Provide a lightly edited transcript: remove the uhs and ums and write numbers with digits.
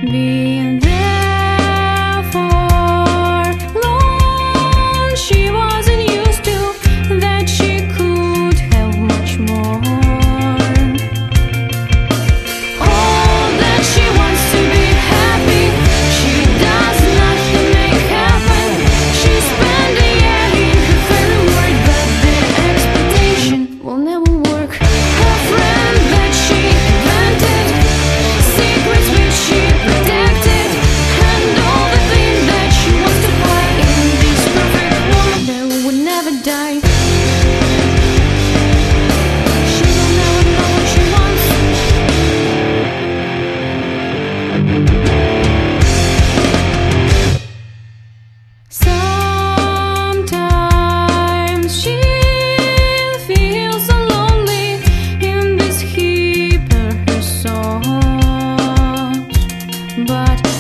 Being there for long, she wasn't used to that she could have much more. All that she wants to be happy, she does nothing make happen. She spent a year in her favorite word, but the expectation will never work. Her friend that she invented, secrets which she protected, and all the things that she wants to hide in this perfect world that would never die. She will never know what she wants. Sometimes she feels so lonely in this heap of her songs, but